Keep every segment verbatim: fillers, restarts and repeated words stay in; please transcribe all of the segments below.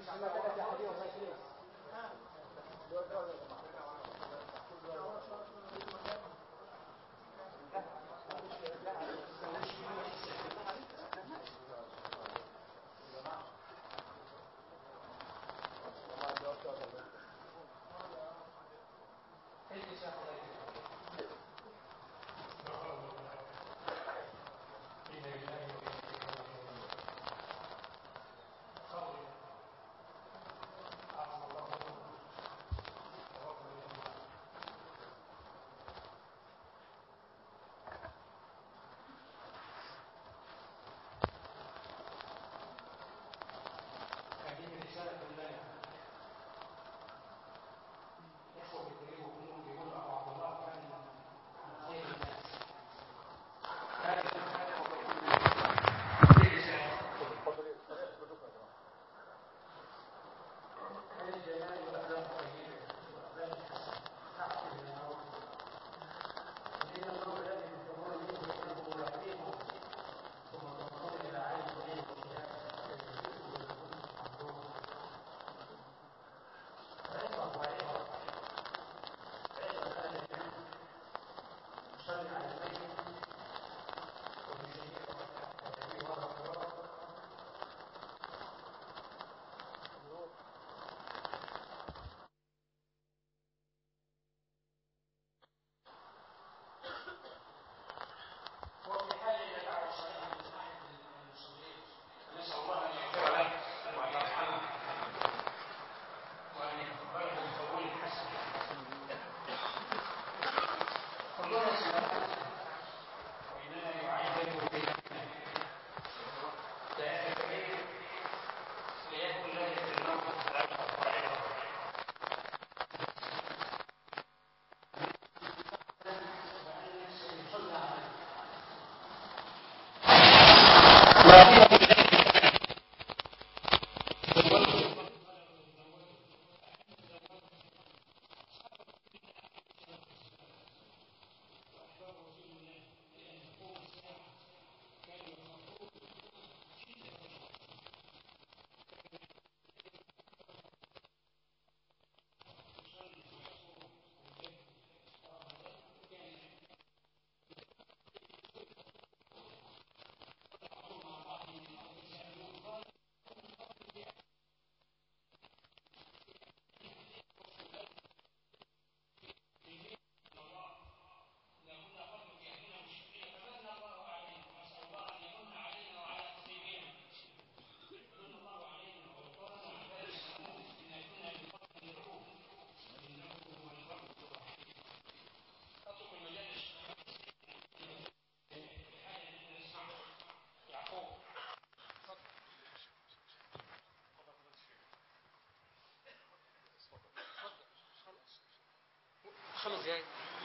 خمس دقائق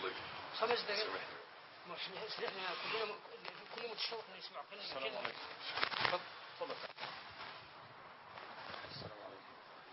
خمس دقائق احنا كلنا كلنا متشوق نسمع كلام. السلام عليكم. تفضل. السلام عليكم.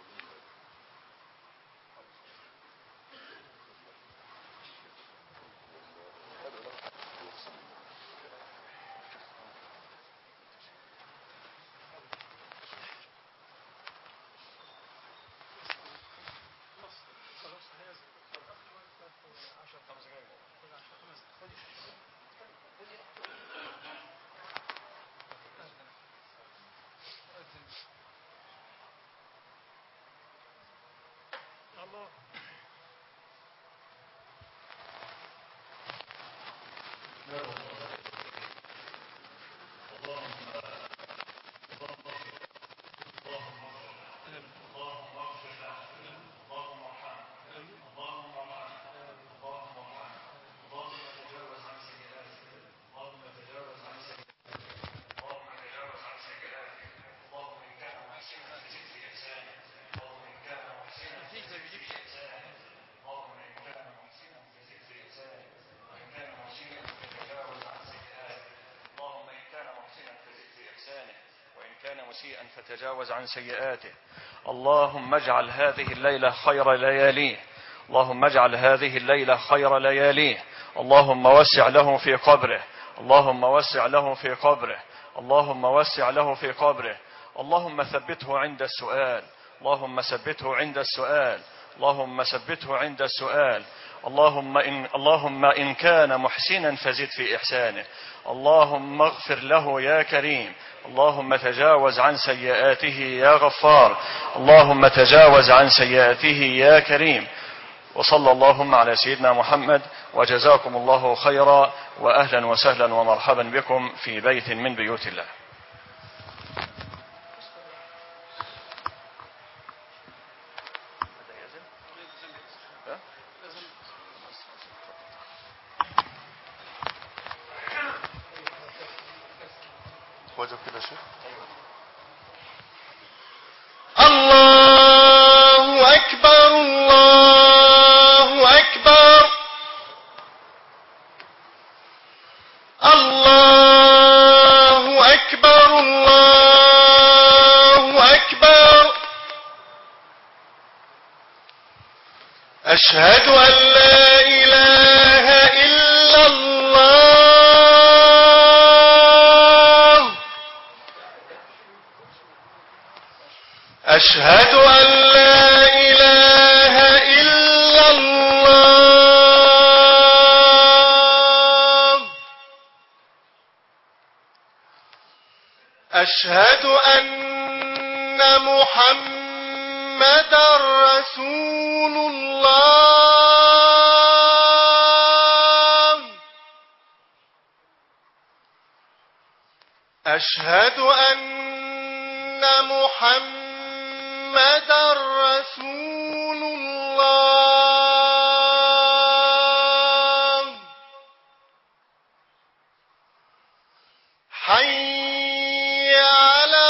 الله مسيئا فتجاوز عن سيئاته. اللهم اجعل هذه الليلة خير لياليه. اللهم اجعل هذه الليلة خير لياليه. اللهم وسع له في قبره. اللهم وسع له في قبره. اللهم وسع له في قبره. اللهم ثبته عند السؤال اللهم ثبته عند السؤال اللهم ثبته عند السؤال اللهم إن, اللهم إن كان محسنا فزد في إحسانه اللهم اغفر له يا كريم اللهم تجاوز عن سيئاته يا غفار اللهم تجاوز عن سيئاته يا كريم. وصلى اللهم على سيدنا محمد، وجزاكم الله خيرا، وأهلا وسهلا ومرحبا بكم في بيت من بيوت الله. الله أكبر الله أكبر الله أكبر الله أكبر. أشهد أن لا إله إلا الله. أشهد أن لا إله إلا الله. أشهد أن محمدا رسول الله. أشهد أن محمدا رسول الله. حي على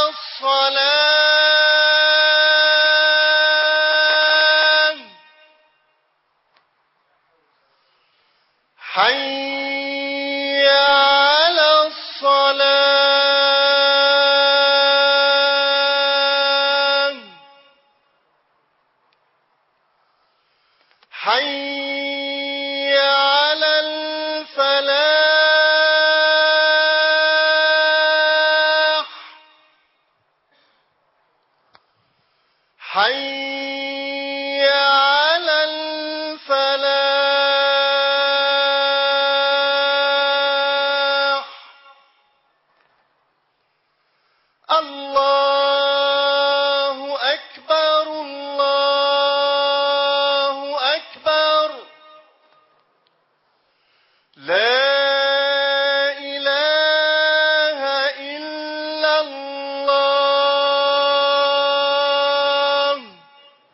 الصلاة. حي على الصلاة. حي على الفلاح. حي على الفلاح. الله أكبر الله أكبر. لا إله إلا الله.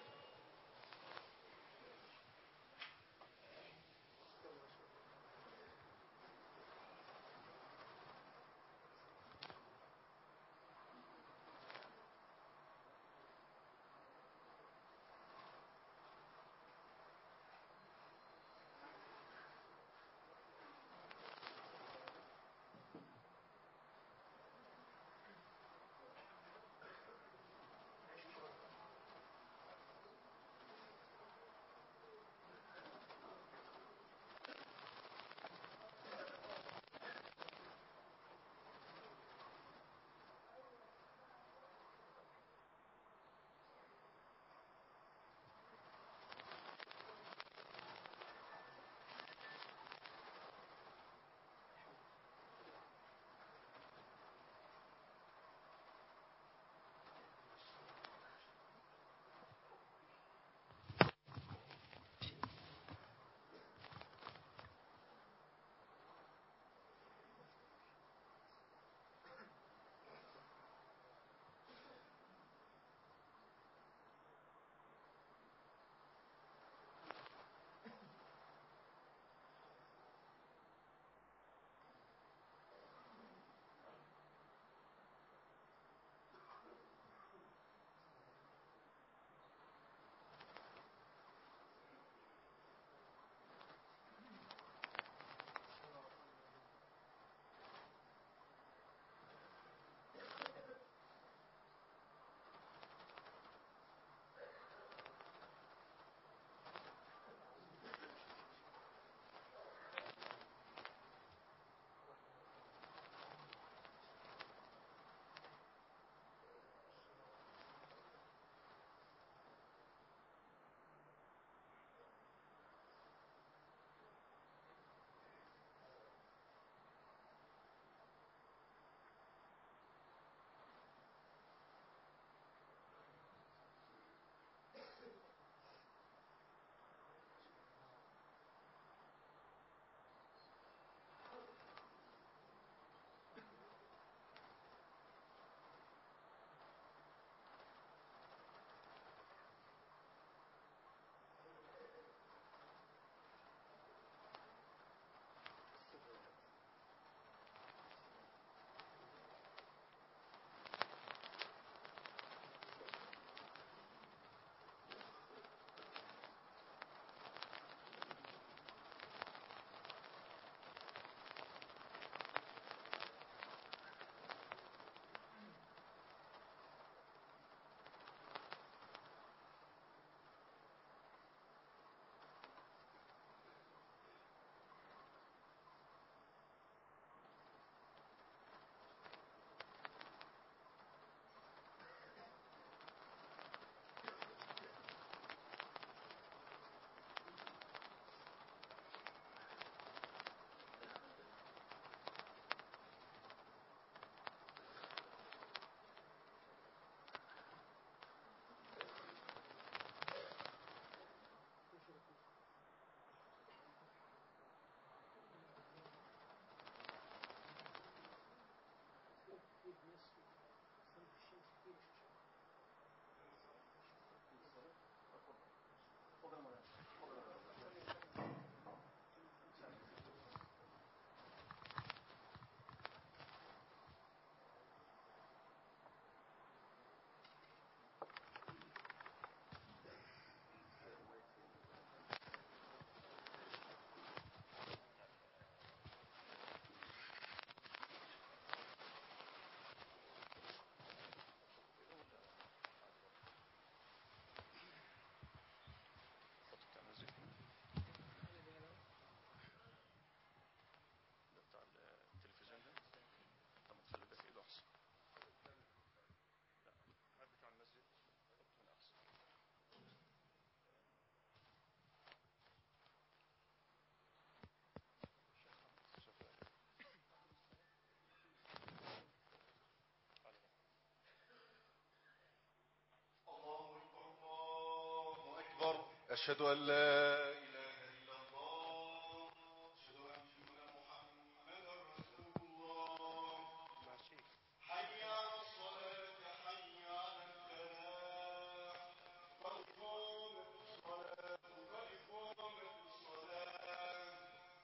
أشهد أن لا إله إلا الله أشهد أن محمدا رسول الله حي على الصلاة حي على الفلاح قد قامت الصلاة قد قامت الصلاة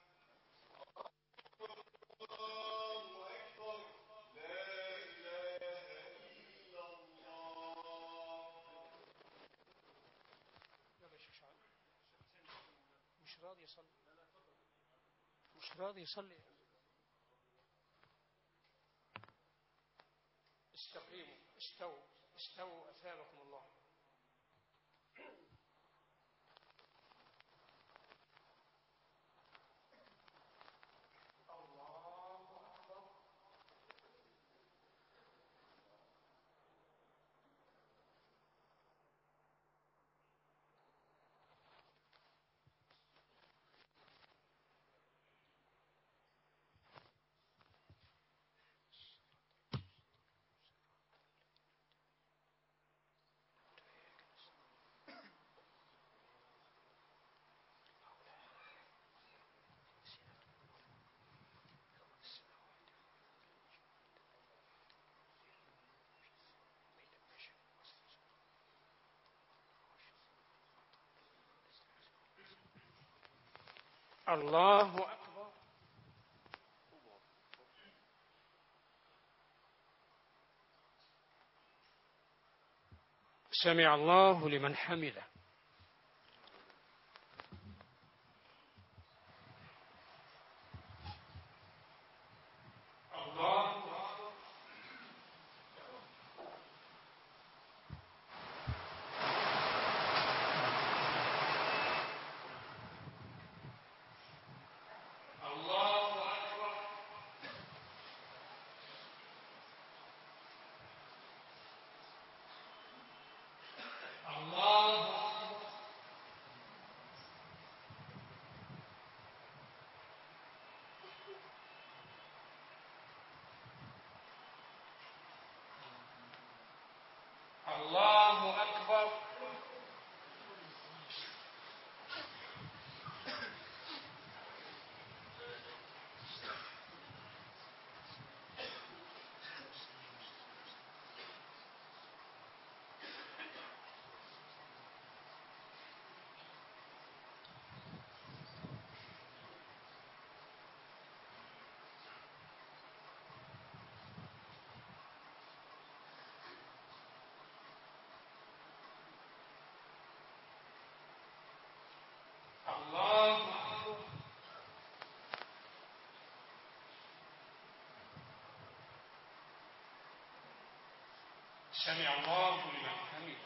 الله أكبر لا إله إلا الله. مش راضي يصلي مش راضي يصلي استقيموا استووا استووا أثابكم الله. الله أكبر. سمع الله لمن حمده. الله أكبر. سمع الله لمن حمده.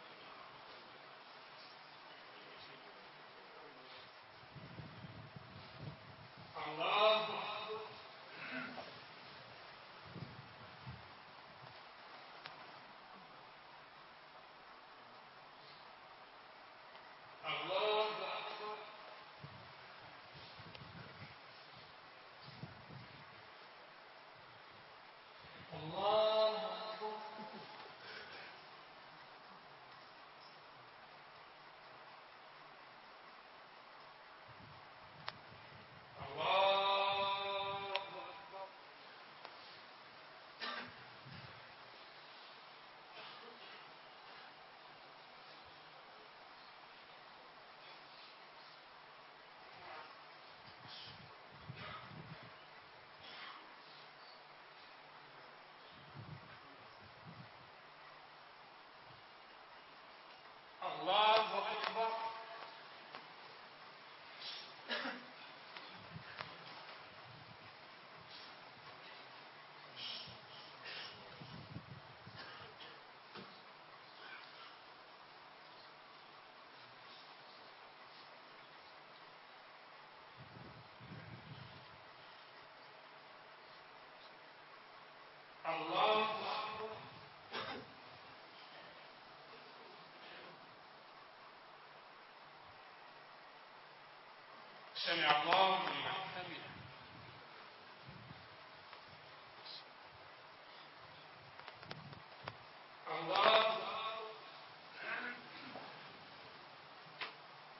الله أكبر. الله أكبر. الله أكبر. الله أكبر. الله أكبر. سمع الله لمن حمده. الله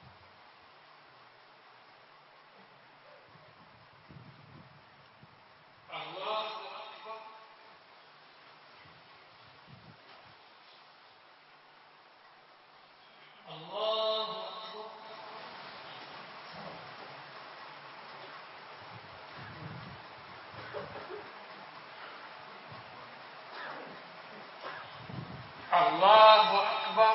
الله أكبر.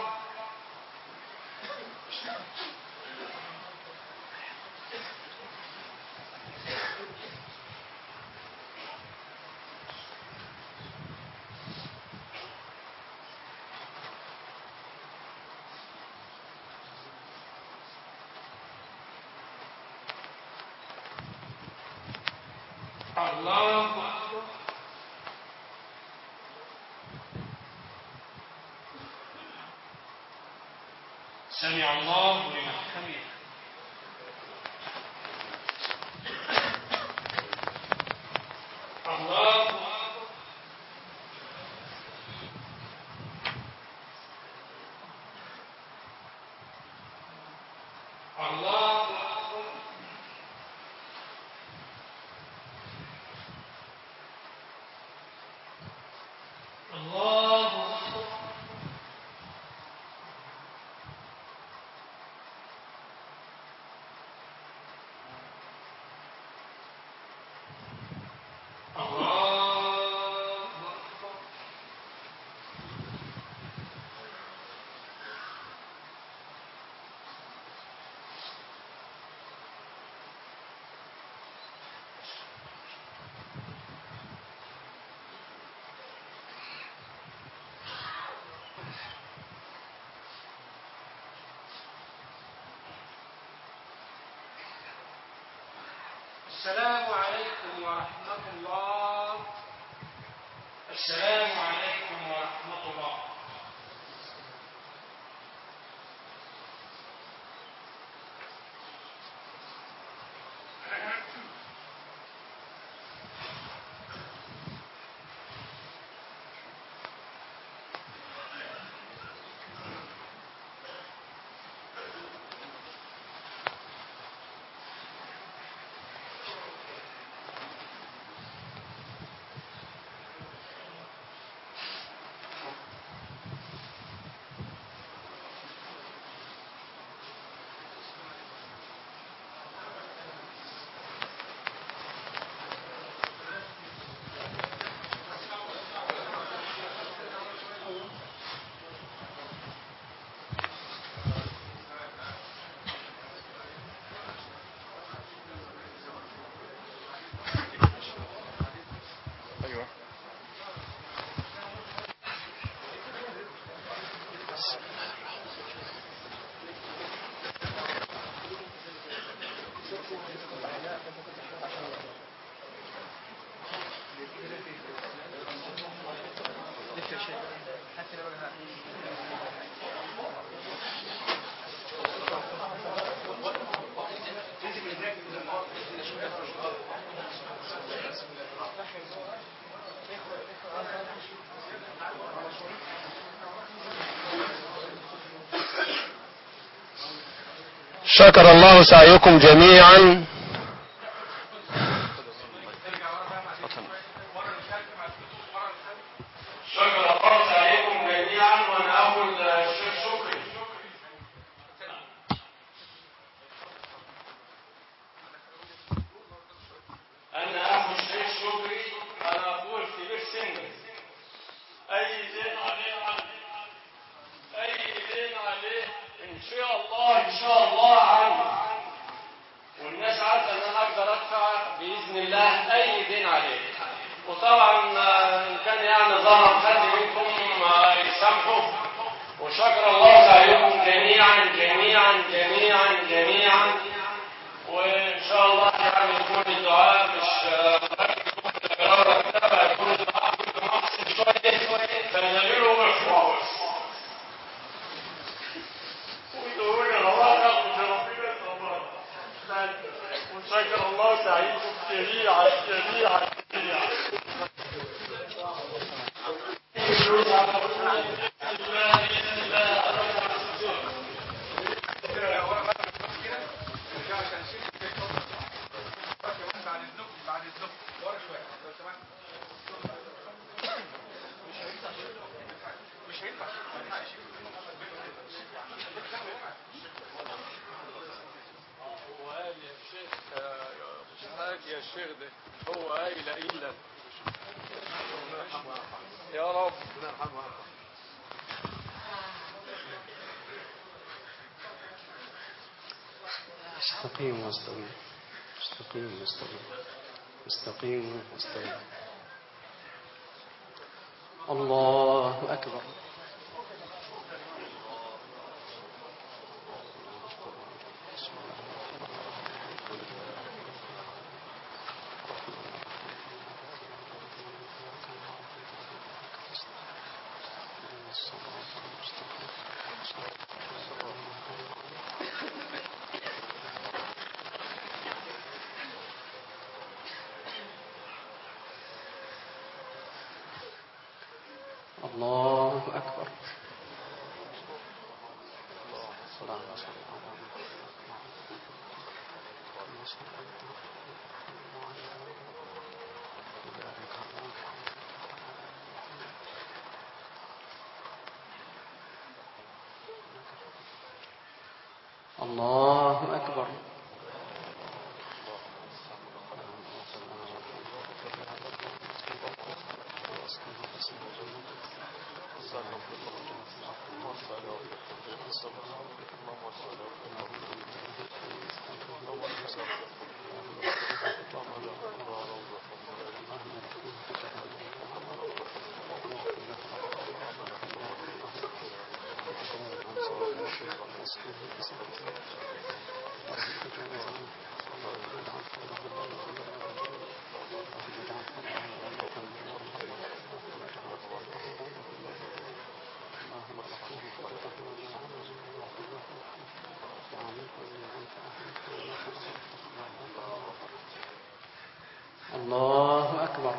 الله أكبر. سمع الله لمن حمده. الله أكبر. الله أكبر. الله أكبر. السلام عليكم ورحمة الله. السلام عليكم ورحمة الله. شكر الله سعيكم جميعا. شكر الله سعيكم جميعا. وانا اول الشيخ شكري. انا اخو الشيخ شكري. انا اقول كبير سنا. اي دين عليه عليه. اي دين عليه ان شاء الله ان شاء الله عنه. والناس عارفه ان انا اقدر ادفع باذن الله اي دين عليه. وطبعا ان كان يعني ظلم حد منكم يسامحوا. وشكر الله سعيكم جميعا جميعا جميعا جميعا. وان شاء الله يعني يكون الدعاء مش يكون الدعاء محسن شويه فنعمله بخلاص. ويدعوا لي الله ياخذ ربنا طبعا. وشكر الله سعيكم جميعا جميعا جميعا. يا شيخ ده هو قايل إلا يا رب. استقيم واستقيم استقيم واستقيم استقيم واستقيم. الله أكبر. الله أكبر. الله أكبر. الله أكبر.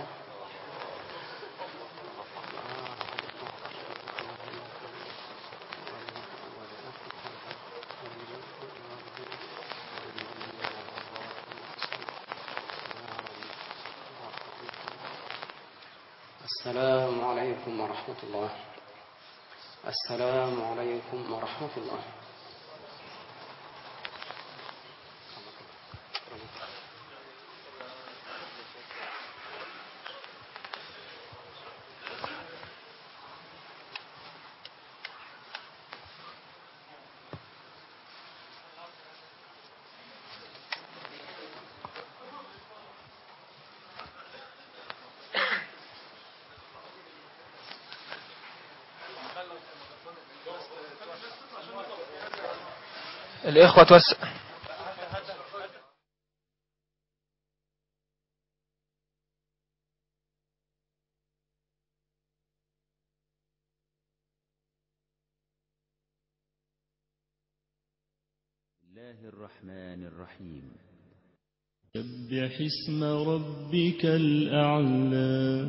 السلام عليكم ورحمة الله. السلام عليكم ورحمة الله. الإخوة والس... الله الرحمن الرحيم. سبح اسم ربك الأعلى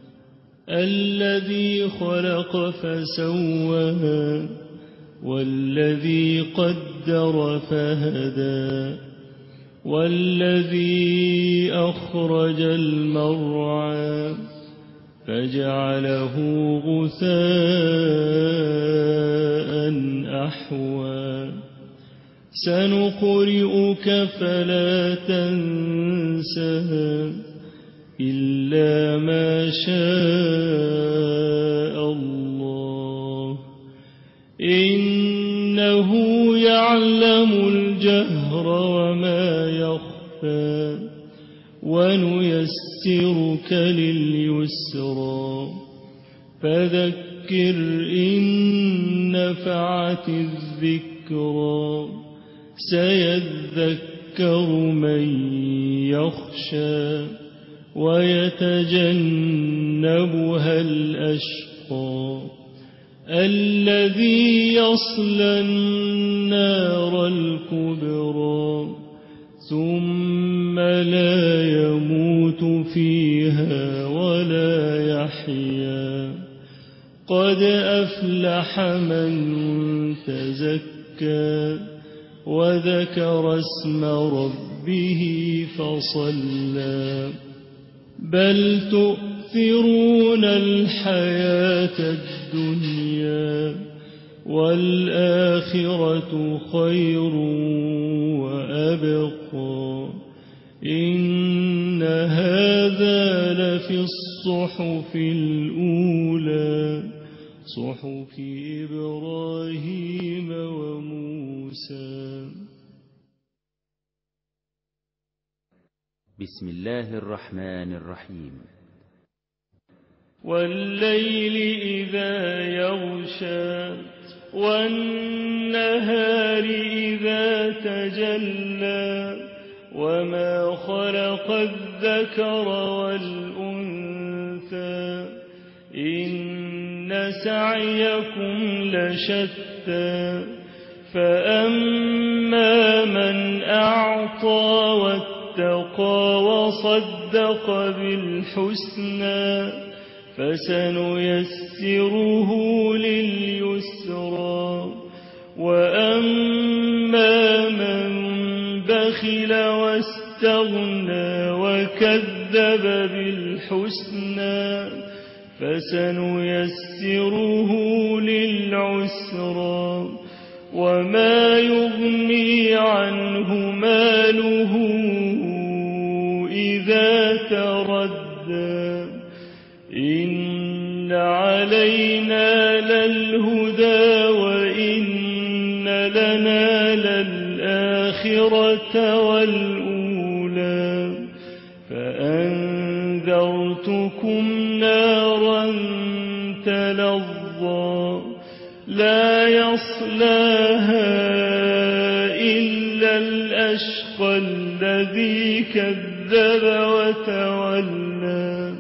الذي خلق فسوى والذي قدر فهدى والذي أخرج المرعى فجعله غثاء أحوى سنقرئك فلا تنسى إلا ما شاء الله إنه يعلم الجهر وما يخفى ونيسرك لليسرى فذكر إن نفعت الذكرى سيذكر من يخشى ويتجنبها الأشقى الذي يصلى النار الكبرى ثم لا يموت فيها ولا يحيا قد أفلح من تزكى وذكر اسم ربه فصلى بل تؤثرون الحياة الدنيا والآخرة خير وأبقى إن هذا لفي الصحف الأولى صحف إبراهيم وموسى. بسم الله الرحمن الرحيم. والليل إذا يغشى والنهار إذا تجلى وما خلق الذكر والأنثى إن سعيكم لشتى فأما من أعطى واتقى وصدق بالحسنى فسنيسره لليسرى وأما من بخل واستغنى وكذب بالحسنى فسنيسره للعسرى وما يغني عنه ماله إذا تردى إن علينا للهدى وإن لنا للآخرة والأولى فأنذرتكم نارا تلظى لا يصلاها إلا الأشقى الذي كذب وتولى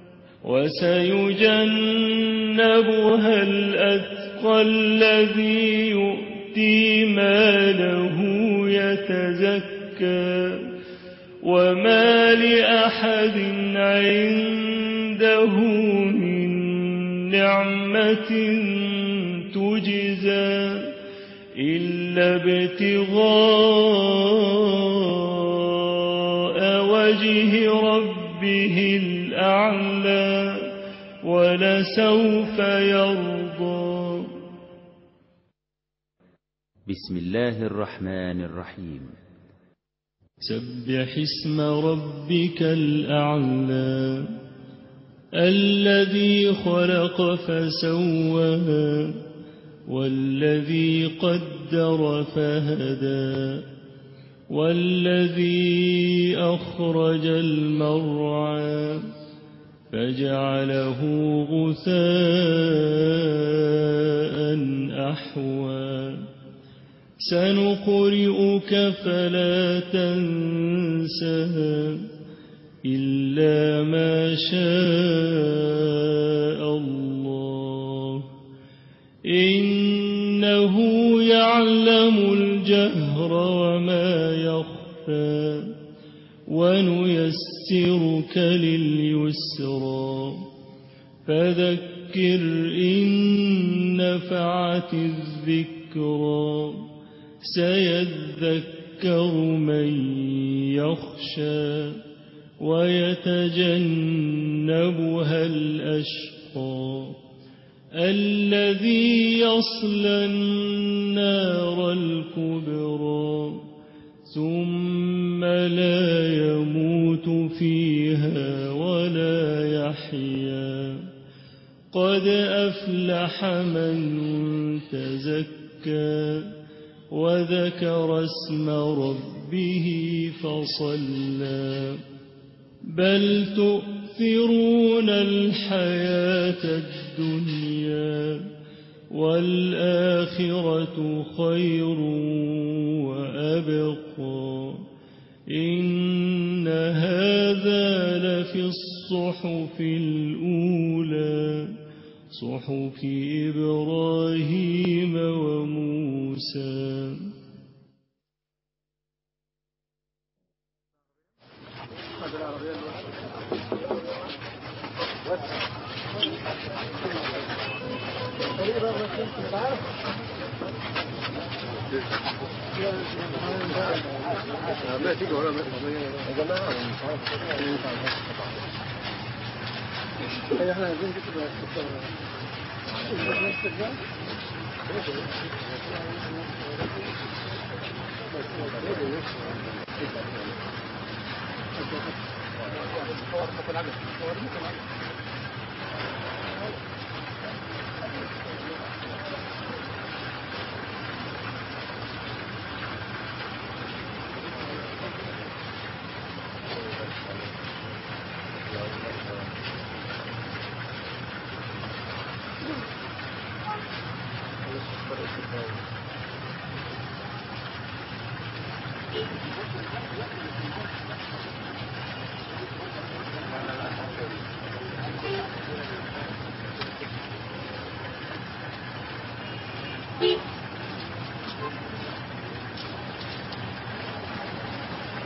وسيجنبها الأتقى الذي يؤتي ماله يتزكى وما لأحد عنده من نعمة تجزى إلا ابتغاء وجه ربه الأعلى ولسوف يرضى. بسم الله الرحمن الرحيم. سبح اسم ربك الأعلى الذي خلق فسوى والذي قدر فهدى والذي أخرج المرعى فجعله غثاء أحوى سنقرئك فلا تنسى إلا ما شاء الله إنه يعلم الجهر وما يخفى ونيسرك لليسرى فذكر إن نفعت الذكرى سيذكر من يخشى ويتجنبها الأشقى الذي يصلى النار الكبرى ثم لا يموت فيها ولا يحيا قد أفلح من تزكى وذكر اسم ربه فصلى بل تؤثرون الحياة الدنيا والآخرة خير وأبقى إن هذا لفي الصحف الأولى صحف إبراهيم وموسى.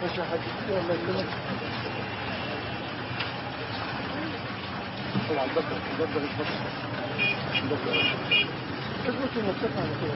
ماشي يا حاج الله يكرمك. طبعا بكر بكر بكر بكر اثبت المرتفع على كده.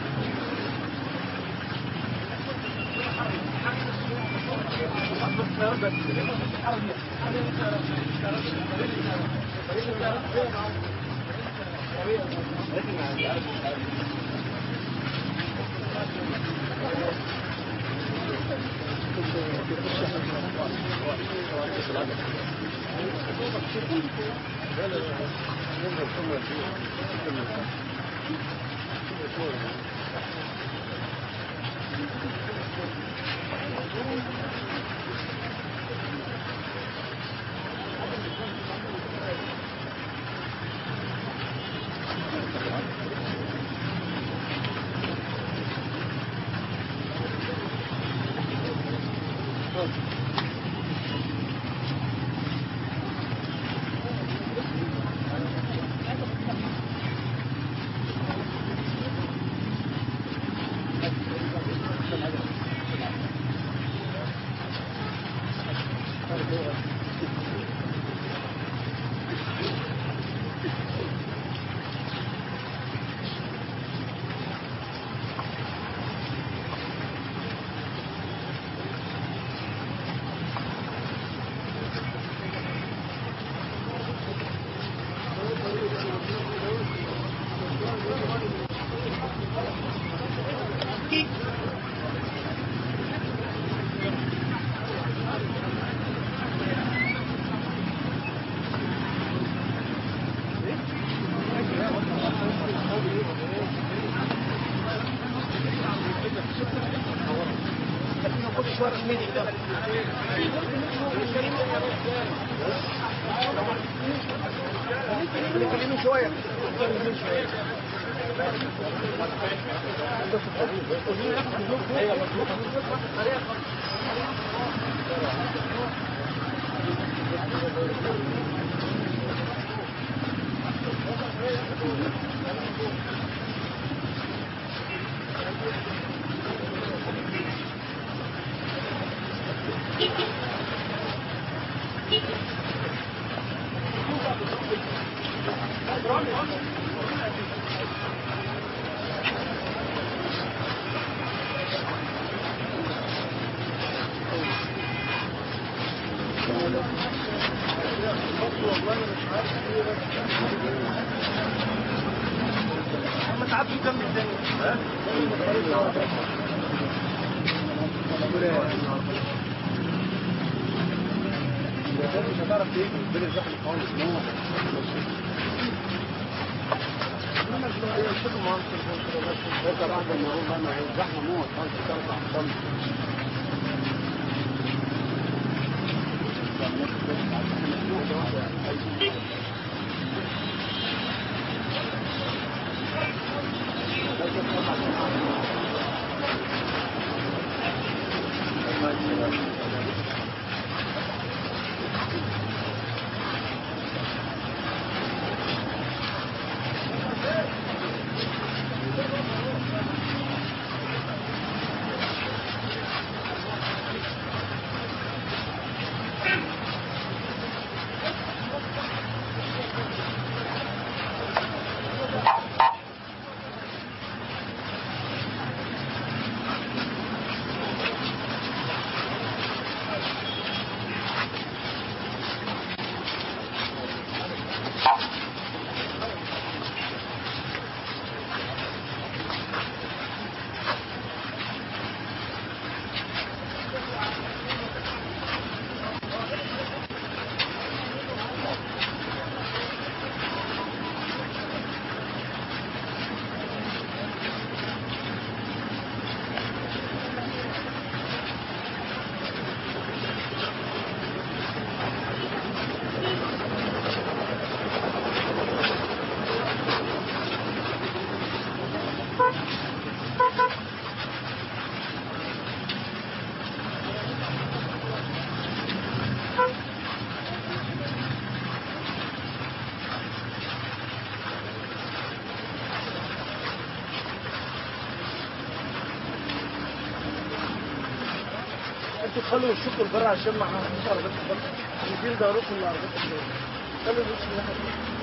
انتوا خلوا الشق البر عشان مع عربيات البر يدير دوركم لعربيات البر. خلوا الوش من ناحية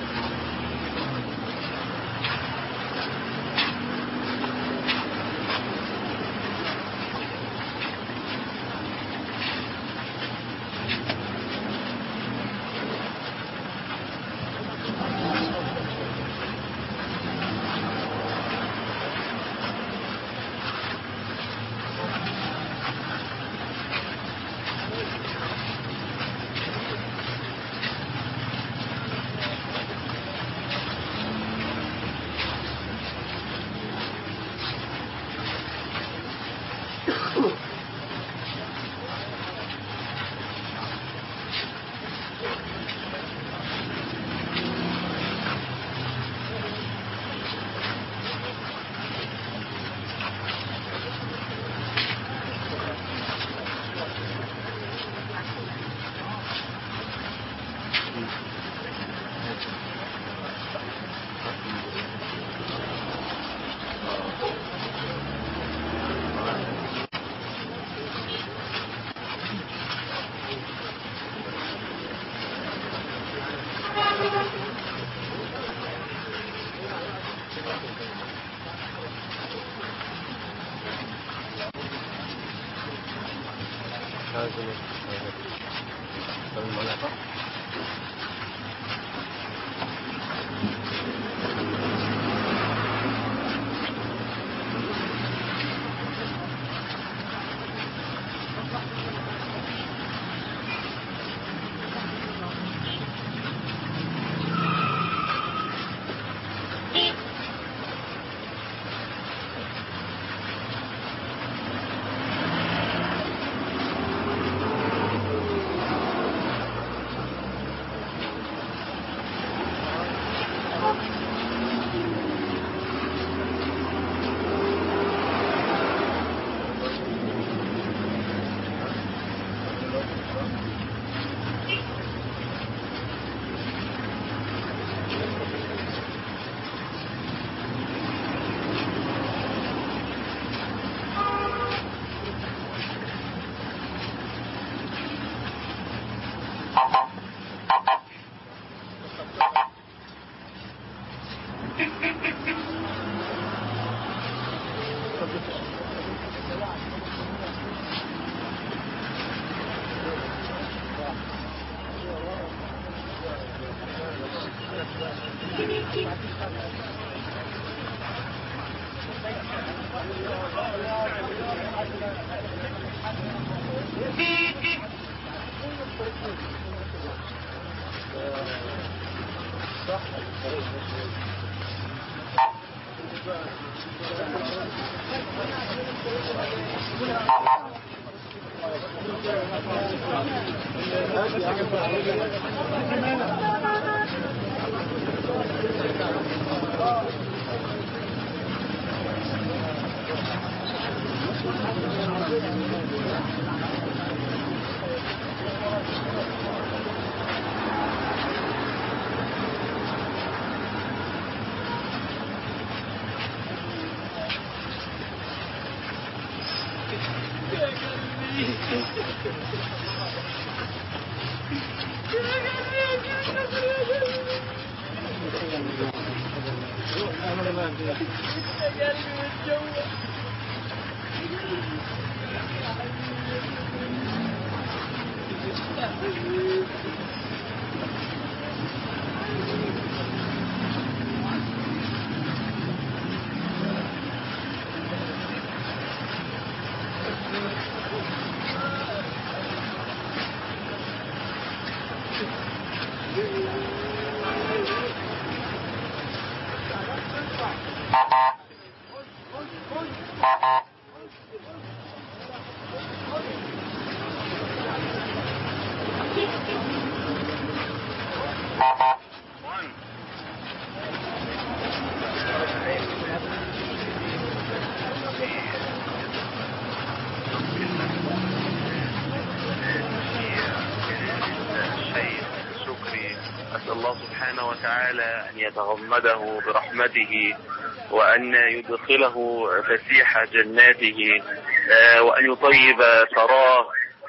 أن يتغمده برحمته وأن يدخله فسيح جناته وأن يطيب ثراه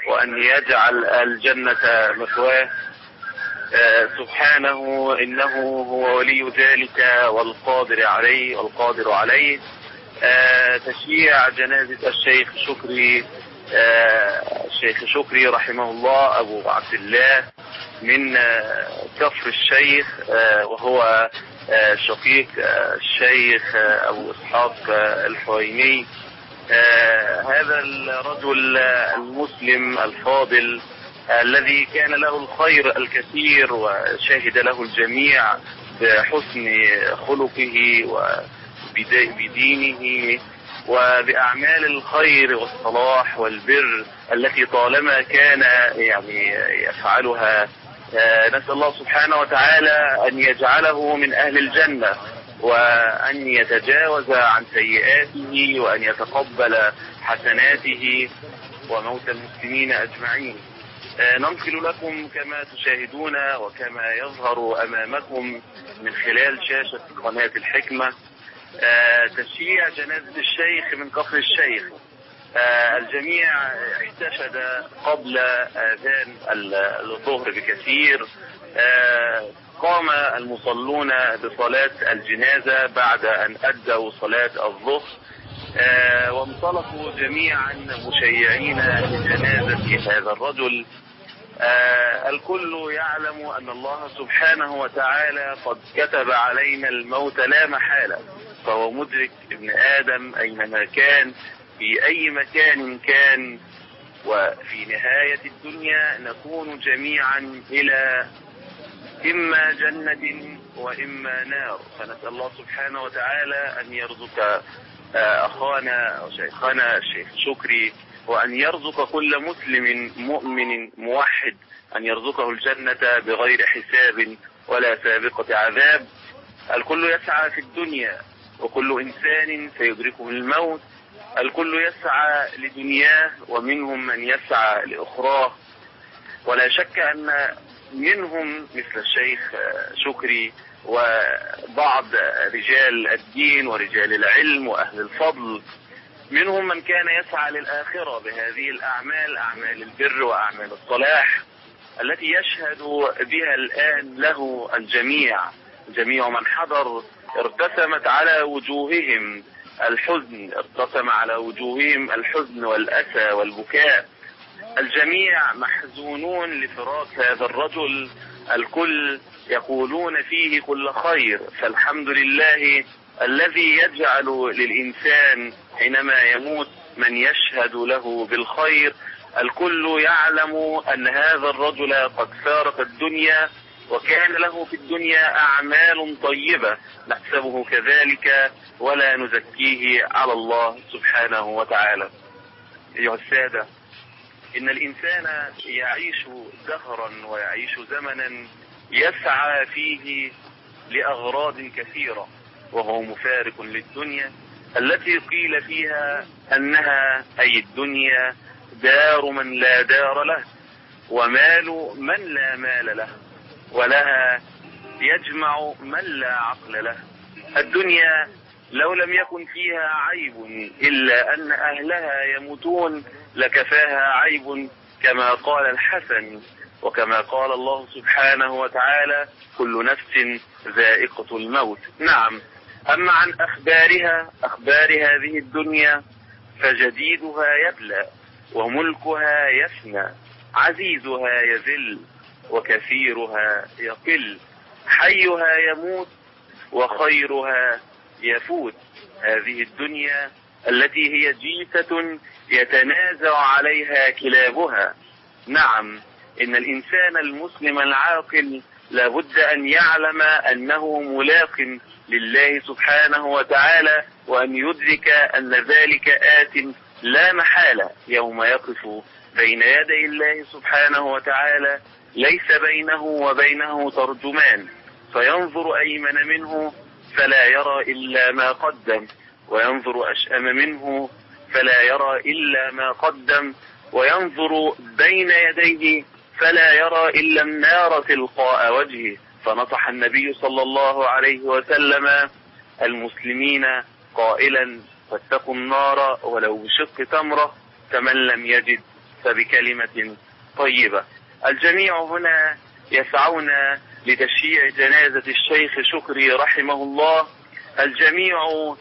وأن يجعل الجنة مثواه سبحانه، إنه هو ولي ذلك والقادر عليه والقادر عليه. تشييع جنازة الشيخ شكري الشيخ شكري رحمه الله أبو عبد الله من كفر الشيخ، وهو شقيق الشيخ أبو إسحاق الحويني. هذا الرجل المسلم الفاضل الذي كان له الخير الكثير وشهد له الجميع بحسن خلقه وبدينه وبأعمال الخير والصلاح والبر التي طالما كان يعني يفعلها. نسأل الله سبحانه وتعالى أن يجعله من أهل الجنة، وأن يتجاوز عن سيئاته، وأن يتقبل حسناته وموت المسلمين أجمعين. ننقل لكم كما تشاهدون وكما يظهر أمامكم من خلال شاشة قناة الحكمة تشييع جنازة الشيخ من كفر الشيخ. الجميع احتشد قبل آذان الظهر بكثير. قام المصلون بصلاة الجنازة بعد أن أدوا صلاة الظهر، وانطلقوا جميعا مشيعين لجنازة هذا الرجل. الكل يعلم أن الله سبحانه وتعالى قد كتب علينا الموت لا محالة، فهو مدرك ابن آدم أينما كان في أي مكان كان، وفي نهاية الدنيا نكون جميعا إلى إما جنة وإما نار. فنسأل الله سبحانه وتعالى أن يرزق أخانا وشيخنا الشيخ شكري، وأن يرزق كل مسلم مؤمن موحد أن يرزقه الجنة بغير حساب ولا سابقة عذاب. الكل يسعى في الدنيا، وكل إنسان سيدركه الموت. الكل يسعى لدنياه، ومنهم من يسعى لأخراه. ولا شك أن منهم مثل الشيخ شكري وبعض رجال الدين ورجال العلم وأهل الفضل، منهم من كان يسعى للآخرة بهذه الأعمال، أعمال البر وأعمال الصلاح التي يشهد بها الآن له الجميع. جميع من حضر ارتسمت على وجوههم الحزن، ارتسم على وجوههم الحزن والأسى والبكاء. الجميع محزونون لفراق هذا الرجل، الكل يقولون فيه كل خير. فالحمد لله الذي يجعل للإنسان حينما يموت من يشهد له بالخير. الكل يعلم أن هذا الرجل قد فارق الدنيا، وكان له في الدنيا أعمال طيبة نحسبه كذلك ولا نزكيه على الله سبحانه وتعالى. أيها السادة، إن الإنسان يعيش دهرا ويعيش زمنا يسعى فيه لأغراض كثيرة، وهو مفارق للدنيا التي قيل فيها أنها أي الدنيا دار من لا دار له، ومال من لا مال له، ولها يجمع من لا عقل له. الدنيا لو لم يكن فيها عيب إلا أن أهلها يموتون لكفاها عيب، كما قال الحسن وكما قال الله سبحانه وتعالى: كل نفس ذائقة الموت. نعم، أما عن أخبارها، أخبار هذه الدنيا، فجديدها يبلى وملكها يفنى، عزيزها يذل وكثيرها يقل، حيها يموت وخيرها يفوت. هذه الدنيا التي هي جيفة يتنازع عليها كلابها. نعم، إن الإنسان المسلم العاقل لابد أن يعلم أنه ملاق لله سبحانه وتعالى، وأن يدرك أن ذلك آت لا محالة يوم يقف بين يدي الله سبحانه وتعالى، ليس بينه وبينه ترجمان، فينظر أيمن منه فلا يرى إلا ما قدم، وينظر أشأم منه فلا يرى إلا ما قدم، وينظر بين يديه فلا يرى إلا النار تلقاء وجهه. فنصح النبي صلى الله عليه وسلم المسلمين قائلا: فاتقوا النار ولو بشق تمرة، فمن لم يجد فبكلمة طيبة. الجميع هنا يسعون لتشييع جنازة الشيخ شكري رحمه الله. الجميع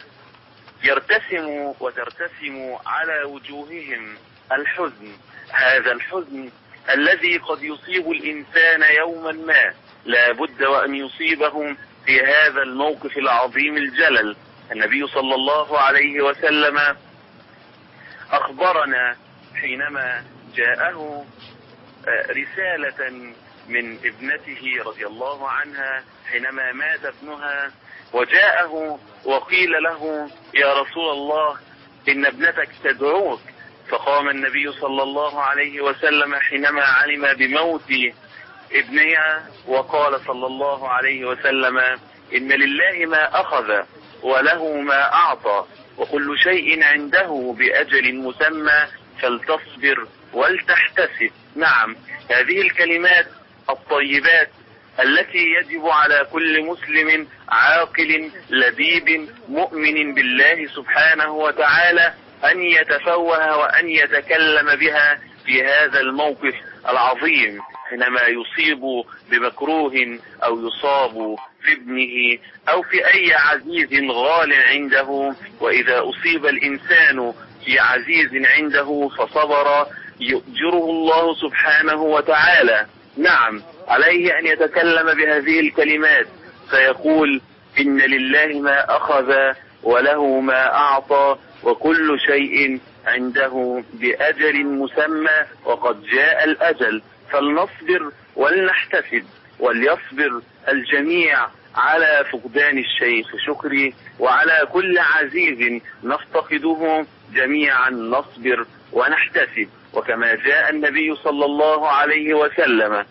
يرتسم وترتسم على وجوههم الحزن، هذا الحزن الذي قد يصيب الإنسان يوما ما، لا بد وأن يصيبهم في هذا الموقف العظيم الجلل. النبي صلى الله عليه وسلم أخبرنا حينما جاءه رسالة من ابنته رضي الله عنها حينما مات ابنها، وجاءه وقيل له يا رسول الله إن ابنتك تدعوك. فقام النبي صلى الله عليه وسلم حينما علم بموت ابنها وقال صلى الله عليه وسلم إن لله ما أخذ وله ما أعطى وكل شيء عنده بأجل مسمى فلتصبر ولتحتسب. نعم، هذه الكلمات الطيبات التي يجب على كل مسلم عاقل لبيب مؤمن بالله سبحانه وتعالى أن يتفوه وأن يتكلم بها في هذا الموقف العظيم، حينما يصيب بمكروه أو يصاب في ابنه أو في أي عزيز غال عنده. وإذا أصيب الإنسان في عزيز عنده فصبر يؤجره الله سبحانه وتعالى. نعم، عليه أن يتكلم بهذه الكلمات فيقول إن لله ما أخذ وله ما أعطى وكل شيء عنده بأجل مسمى وقد جاء الأجل فلنصبر ولنحتسب. وليصبر الجميع على فقدان الشيخ شكري وعلى كل عزيز نفتقده، جميعا نصبر ونحتسب. وكما جاء النبي صلى الله عليه وسلم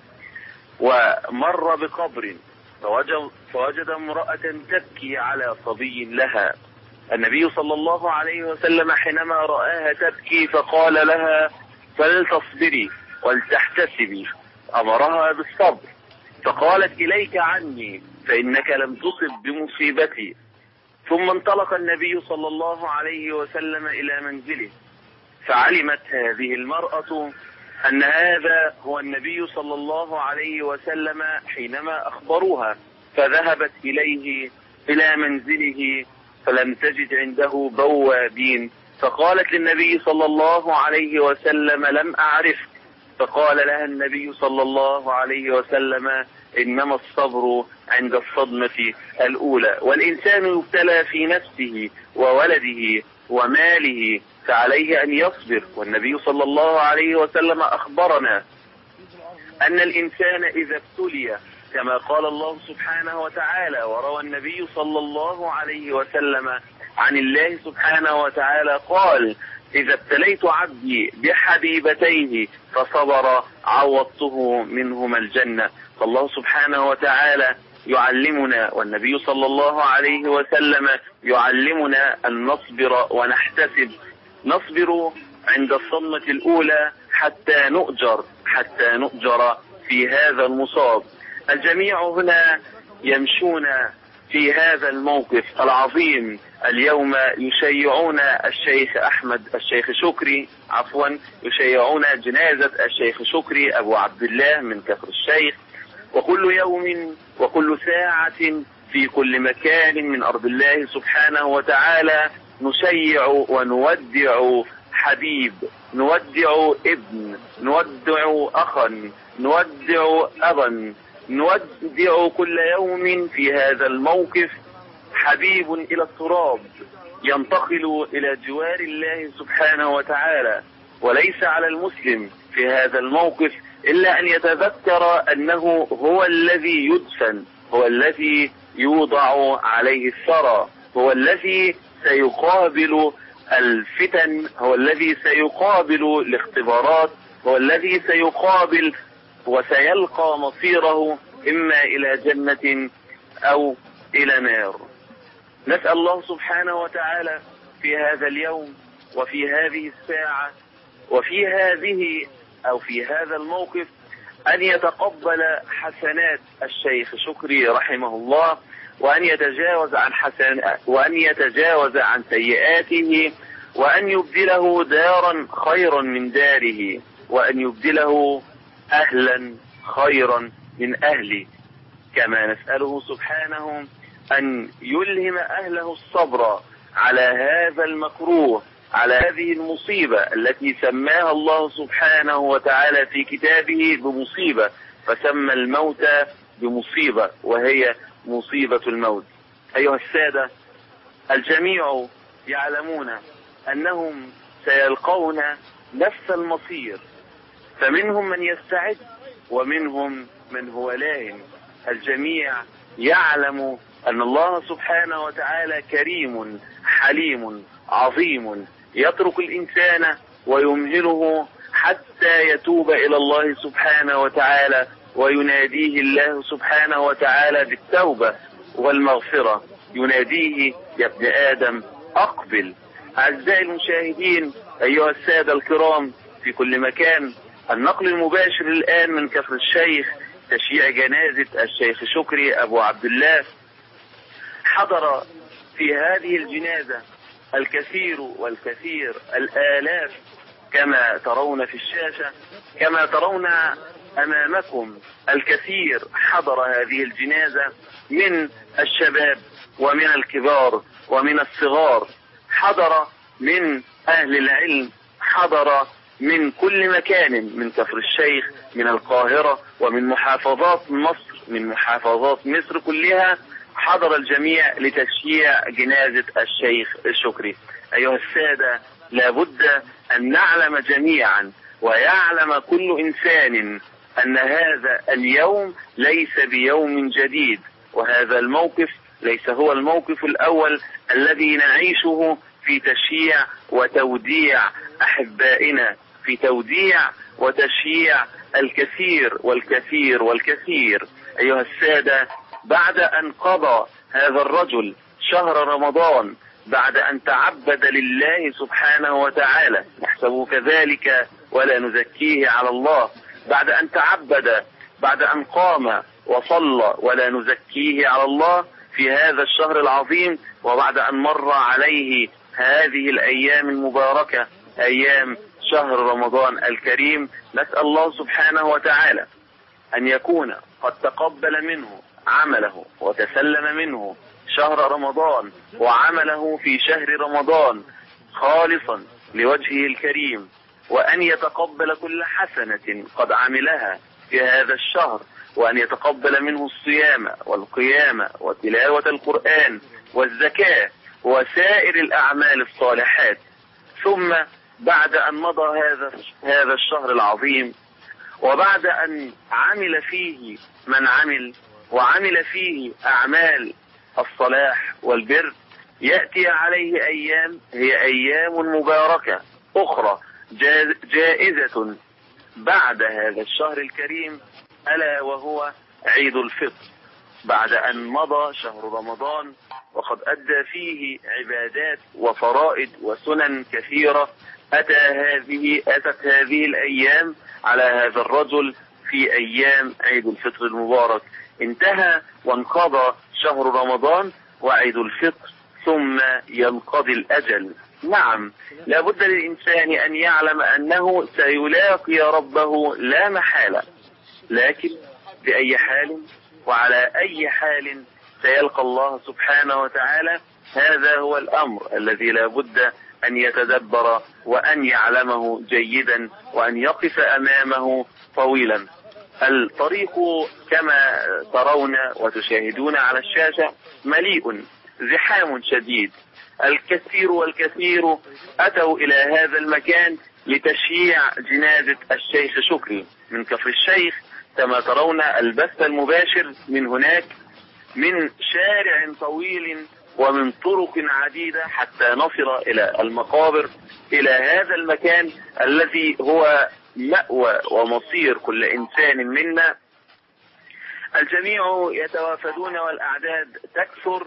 ومر بقبر فوجد, فوجد امرأة تبكي على صبي لها. النبي صلى الله عليه وسلم حينما رآها تبكي فقال لها فلتصبري ولتحتسبي، أمرها بالصبر. فقالت إليك عني فإنك لم تصب بمصيبتي. ثم انطلق النبي صلى الله عليه وسلم إلى منزله، فعلمت هذه المرأة أن هذا هو النبي صلى الله عليه وسلم حينما أخبروها، فذهبت إليه إلى منزله فلم تجد عنده بوابين، فقالت للنبي صلى الله عليه وسلم لم أعرفك. فقال لها النبي صلى الله عليه وسلم إنما الصبر عند الصدمة الأولى، والإنسان يبتلى في نفسه وولده وماله فعليه أن يصبر. والنبي صلى الله عليه وسلم أخبرنا أن الإنسان إذا ابتلي كما قال الله سبحانه وتعالى، وروى النبي صلى الله عليه وسلم عن الله سبحانه وتعالى قال إذا ابتليت عبدي بحبيبتيه فصبر عوضته منهما الجنة. فالله سبحانه وتعالى يعلمنا والنبي صلى الله عليه وسلم يعلمنا أن نصبر ونحتسب. نصبر عند الصدمة الأولى حتى نؤجر حتى نؤجر في هذا المصاب. الجميع هنا يمشون في هذا الموقف العظيم. اليوم يشيعون الشيخ أحمد الشيخ شكري عفوا يشيعون جنازة الشيخ شكري أبو عبد الله من كفر الشيخ، وكل يوم وكل ساعة في كل مكان من أرض الله سبحانه وتعالى نشيع ونودع حبيب، نودع ابن، نودع أخا، نودع أبا، نودع كل يوم في هذا الموقف حبيب إلى التراب ينتقل إلى جوار الله سبحانه وتعالى. وليس على المسلم في هذا الموقف إلا أن يتذكر أنه هو الذي يدفن، هو الذي يوضع عليه الثرى، هو الذي سيقابل الفتن، هو الذي سيقابل الاختبارات، هو الذي سيقابل وسيلقى مصيره إما إلى جنة أو إلى نار. نسأل الله سبحانه وتعالى في هذا اليوم وفي هذه الساعة وفي هذه أو في هذا الموقف أن يتقبل حسنات الشيخ شكري رحمه الله، وأن يتجاوز عن حسن وأن يتجاوز عن سيئاته، وأن يبدله دارا خيرا من داره، وأن يبدله أهلا خيرا من أهله، كما نسأله سبحانه أن يلهم أهله الصبر على هذا المكروه، على هذه المصيبة التي سماها الله سبحانه وتعالى في كتابه بمصيبة، فسمى الموت بمصيبة وهي مصيبة الموت. أيها السادة، الجميع يعلمون أنهم سيلقون نفس المصير، فمنهم من يستعد ومنهم من هو لاهٍ. الجميع يعلم أن الله سبحانه وتعالى كريم حليم عظيم، يترك الإنسان ويمهله حتى يتوب إلى الله سبحانه وتعالى، ويناديه الله سبحانه وتعالى بالتوبة والمغفرة، يناديه يا ابن آدم أقبل. أعزائي المشاهدين، أيها السادة الكرام في كل مكان، النقل المباشر الآن من كفر الشيخ تشييع جنازة الشيخ شكري أبو عبد الله. حضر في هذه الجنازة الكثير والكثير، الآلاف كما ترون في الشاشة، كما ترون أمامكم الكثير حضر هذه الجنازة من الشباب ومن الكبار ومن الصغار، حضر من أهل العلم، حضر من كل مكان، من كفر الشيخ، من القاهرة، ومن محافظات مصر، من محافظات مصر كلها، حضر الجميع لتشييع جنازة الشيخ الشكري. أيها السادة، لابد أن نعلم جميعا ويعلم كل إنسان أن هذا اليوم ليس بيوم جديد، وهذا الموقف ليس هو الموقف الأول الذي نعيشه في تشييع وتوديع أحبائنا، في توديع وتشييع الكثير والكثير والكثير. أيها السادة، بعد أن قضى هذا الرجل شهر رمضان، بعد أن تعبد لله سبحانه وتعالى، نحسبه كذلك ولا نزكيه على الله، بعد أن تعبد، بعد أن قام وصلى ولا نزكيه على الله في هذا الشهر العظيم، وبعد أن مر عليه هذه الأيام المباركة، أيام شهر رمضان الكريم، نسأل الله سبحانه وتعالى أن يكون قد تقبل منه عمله وتسلم منه شهر رمضان وعمله في شهر رمضان خالصا لوجهه الكريم، وأن يتقبل كل حسنة قد عملها في هذا الشهر، وأن يتقبل منه الصيام والقيام وتلاوة القرآن والزكاة وسائر الأعمال الصالحات. ثم بعد أن مضى هذا هذا الشهر العظيم، وبعد أن عمل فيه من عمل وعمل فيه أعمال الصلاح والبر، يأتي عليه أيام هي أيام مباركة أخرى جائزة بعد هذا الشهر الكريم، ألا وهو عيد الفطر. بعد أن مضى شهر رمضان وقد أدى فيه عبادات وفرائض وسنن كثيرة، أتى هذه أتت هذه الأيام على هذا الرجل في أيام عيد الفطر المبارك. انتهى وانقضى شهر رمضان وعيد الفطر، ثم ينقضي الأجل. نعم، لابد للإنسان أن يعلم أنه سيلاقي ربه لا محالة، لكن بأي حال وعلى أي حال سيلقى الله سبحانه وتعالى. هذا هو الأمر الذي لابد أن يتدبر وأن يعلمه جيدا وأن يقف أمامه طويلا. الطريق كما ترون وتشاهدون على الشاشة مليء، زحام شديد، الكثير والكثير أتوا إلى هذا المكان لتشييع جنازة الشيخ شكري من كفر الشيخ. كما ترون البث المباشر من هناك، من شارع طويل ومن طرق عديدة حتى نصل إلى المقابر، إلى هذا المكان الذي هو مأوى ومصير كل إنسان منا. الجميع يتوافدون والأعداد تكثر،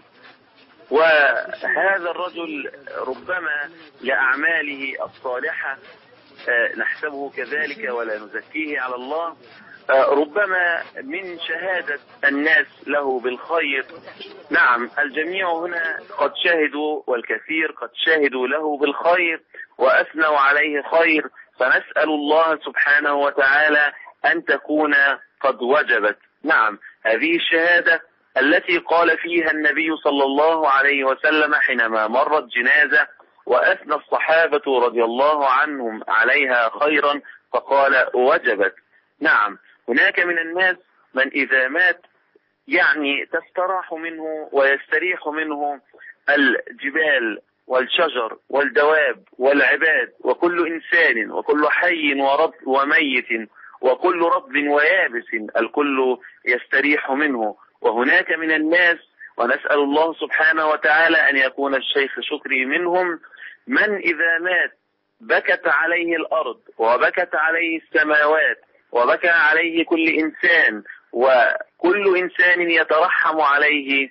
وهذا الرجل ربما لأعماله الصالحة نحسبه كذلك ولا نزكيه على الله، ربما من شهادة الناس له بالخير. نعم، الجميع هنا قد شهدوا والكثير قد شهدوا له بالخير وأثنوا عليه خير، فنسأل الله سبحانه وتعالى أن تكون قد وجبت. نعم، هذه الشهادة التي قال فيها النبي صلى الله عليه وسلم حينما مرت جنازة وأثنى الصحابة رضي الله عنهم عليها خيرا فقال وجبت. نعم، هناك من الناس من إذا مات يعني تستراح منه ويستريح منه الجبال والشجر والدواب والعباد وكل إنسان وكل حي ورب وميت وكل رب ويابس، الكل يستريح منه. وهناك من الناس، ونسأل الله سبحانه وتعالى أن يكون الشيخ شكري منهم، من إذا مات بكت عليه الأرض وبكت عليه السماوات وبكى عليه كل إنسان، وكل إنسان يترحم عليه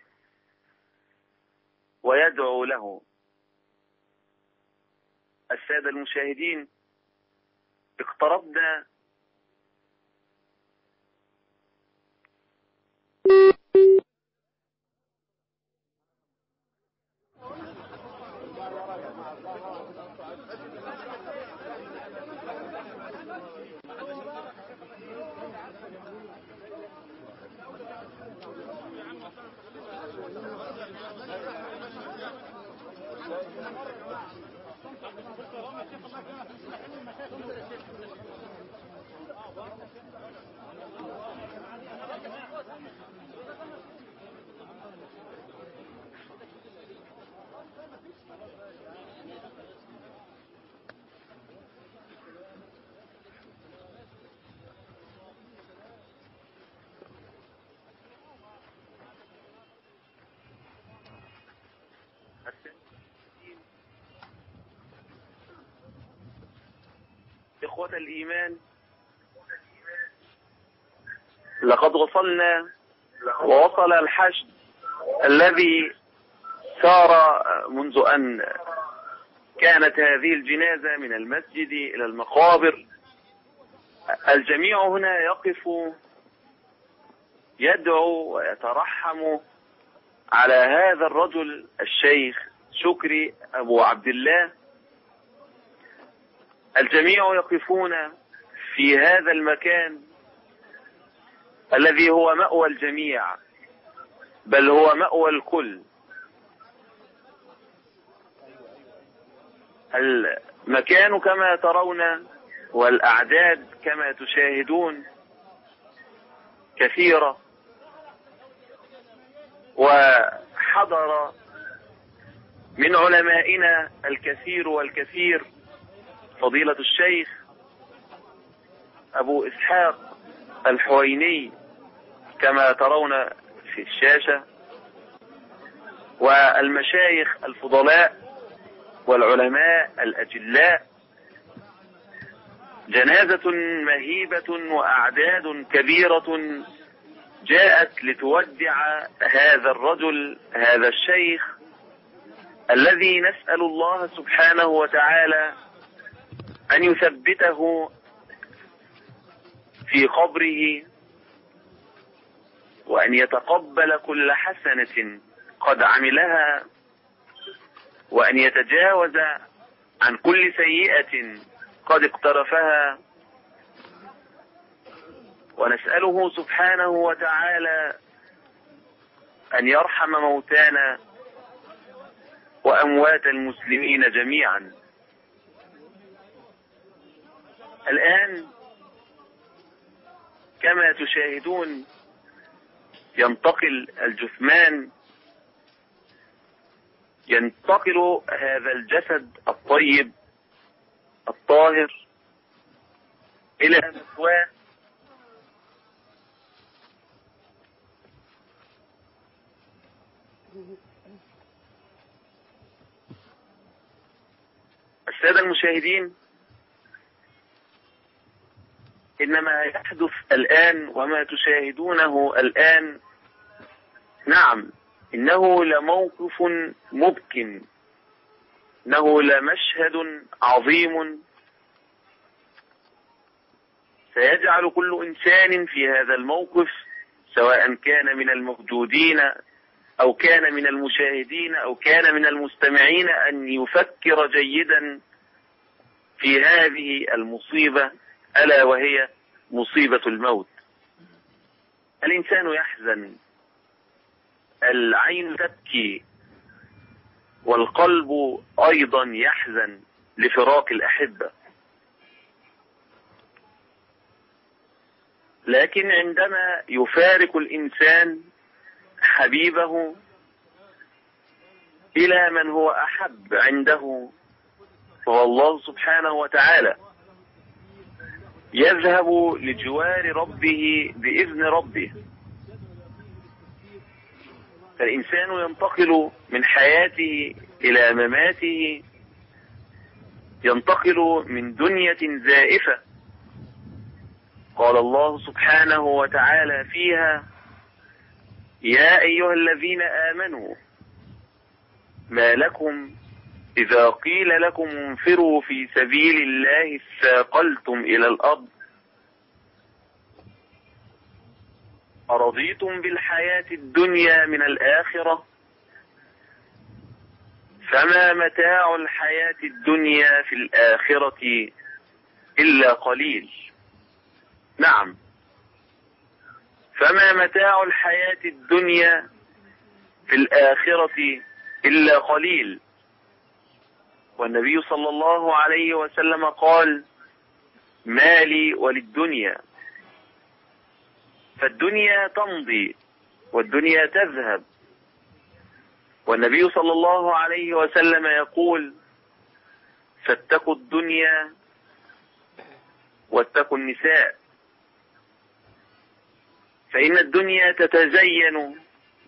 ويدعو له. السادة المشاهدين، اقتربنا إخوة الإيمان، لقد وصلنا ووصل الحشد الذي سار منذ أن كانت هذه الجنازة من المسجد إلى المقابر. الجميع هنا يقف يدعو ويترحم على هذا الرجل الشيخ شكري أبو عبد الله. الجميع يقفون في هذا المكان الذي هو مأوى الجميع، بل هو مأوى الكل. المكان كما ترون والأعداد كما تشاهدون كثيرة، وحضر من علمائنا الكثير والكثير فضيلة الشيخ أبو إسحاق الحويني كما ترون في الشاشة، والمشايخ الفضلاء والعلماء الأجلاء. جنازة مهيبة وأعداد كبيرة جاءت لتودع هذا الرجل، هذا الشيخ الذي نسأل الله سبحانه وتعالى أن يثبته في قبره، وأن يتقبل كل حسنة قد عملها، وأن يتجاوز عن كل سيئة قد اقترفها. ونسأله سبحانه وتعالى أن يرحم موتانا وأموات المسلمين جميعا. الآن كما تشاهدون ينتقل الجثمان، ينتقل هذا الجسد الطيب الطاهر إلى مثواه. السادة المشاهدين، إنما يحدث الآن وما تشاهدونه الآن، نعم، إنه لموقف مبكٍ، إنه لمشهد عظيم سيجعل كل إنسان في هذا الموقف، سواء كان من الموجودين أو كان من المشاهدين أو كان من المستمعين، أن يفكر جيدا في هذه المصيبة، ألا وهي مصيبة الموت. الإنسان يحزن، العين تبكي، والقلب أيضا يحزن لفراق الأحبة. لكن عندما يفارق الإنسان حبيبه إلى من هو أحب عنده فهو الله سبحانه وتعالى، يذهب لجوار ربه بإذن ربه. فالإنسان ينتقل من حياته إلى مماته، ينتقل من دنيا زائفة قال الله سبحانه وتعالى فيها: يا أيها الذين آمنوا ما لكم إذا قيل لكم انفروا في سبيل الله اثاقلتم إلى الأرض أرضيتم بالحياة الدنيا من الآخرة فما متاع الحياة الدنيا في الآخرة إلا قليل. نعم، فما متاع الحياة الدنيا في الآخرة إلا قليل. والنبي صلى الله عليه وسلم قال: ما لي وللدنيا. فالدنيا تمضي والدنيا تذهب، والنبي صلى الله عليه وسلم يقول: فاتقوا الدنيا واتقوا النساء، فإن الدنيا تتزين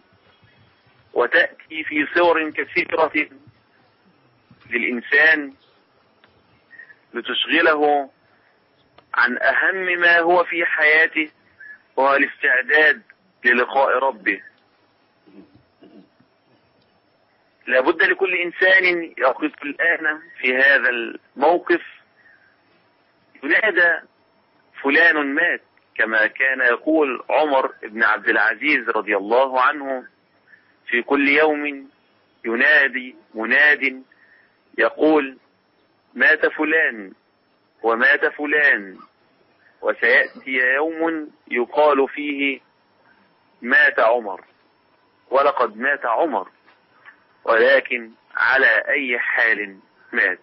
وتأتي في صور كثيرة للإنسان لتشغله عن أهم ما هو في حياته، وهو الاستعداد للقاء ربه. لابد لكل إنسان يقف الآن في هذا الموقف ينادى فلان مات، كما كان يقول عمر بن عبد العزيز رضي الله عنه: في كل يوم ينادي مناد يقول: مات فلان ومات فلان، وسيأتي يوم يقال فيه مات عمر، ولقد مات عمر، ولكن على أي حال مات.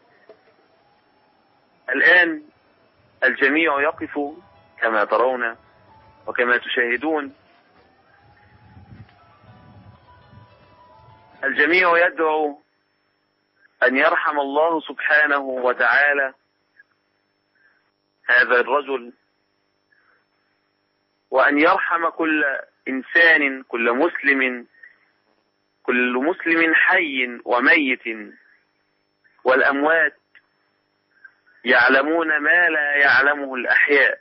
الآن الجميع يقف كما ترون وكما تشاهدون، الجميع يدعو أن يرحم الله سبحانه وتعالى هذا الرجل، وأن يرحم كل إنسان، كل مسلم، كل مسلم حي وميت، والأموات يعلمون ما لا يعلمه الأحياء،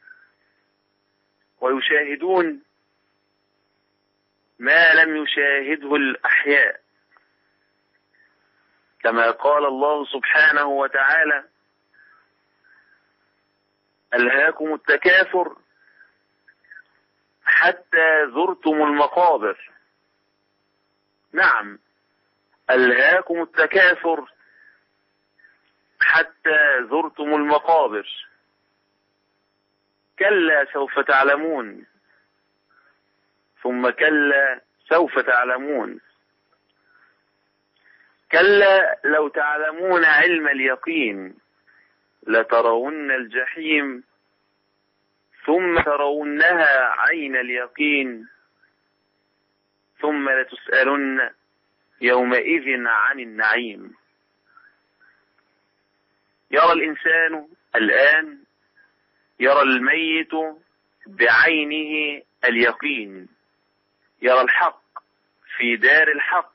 ويشاهدون ما لم يشاهده الأحياء، كما قال الله سبحانه وتعالى: ألهاكم التكاثر حتى زرتم المقابر. نعم، ألهاكم التكاثر حتى زرتم المقابر، كلا سوف تعلمون، ثم كلا سوف تعلمون، كلا لو تعلمون علم اليقين لترون الجحيم ثم ترونها عين اليقين ثم لتسألن يومئذ عن النعيم. يرى الإنسان الآن، يرى الميت بعينه اليقين، يرى الحق في دار الحق،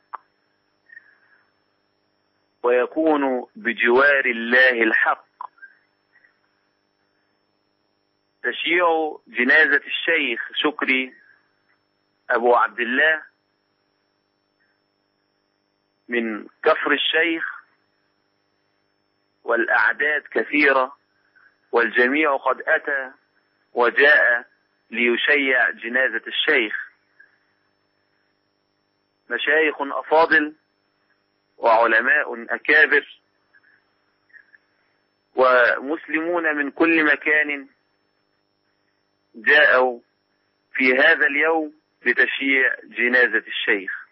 ويكون بجوار الله الحق. تشيع جنازة الشيخ شكري أبو عبد الله من كفر الشيخ، والأعداد كثيرة، والجميع قد أتى وجاء ليشيع جنازة الشيخ. مشايخ أفاضل وعلماء أكابر ومسلمون من كل مكان جاءوا في هذا اليوم لتشييع جنازة الشيخ.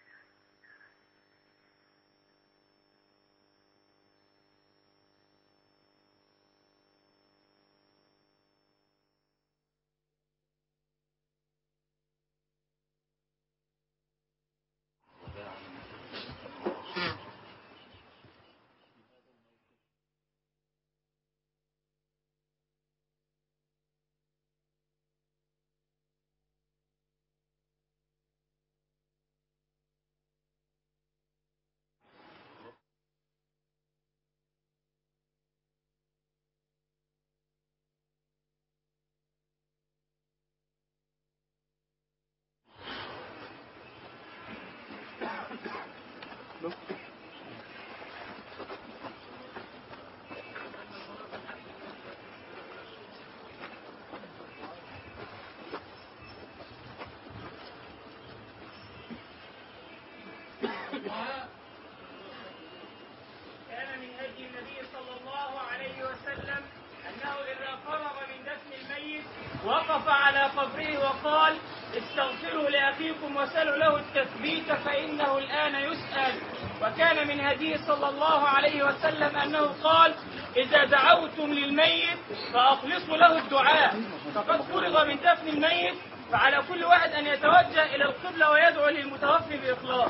كان من هدي النبي صلى الله عليه وسلم أنه إذا فرغ من دفن الميت وقف على قبره وقال: استغفروا لأخيكم وسلوا له التثبيت فإنه الآن يسأل. وكان من هديه صلى الله عليه وسلم أنه قال: إذا دعوتم للميت فأخلصوا له الدعاء. فقد فرغ من دفن الميت، فعلى كل واحد أن يتوجه إلى القبلة ويدعو للمتوفي بإخلاص.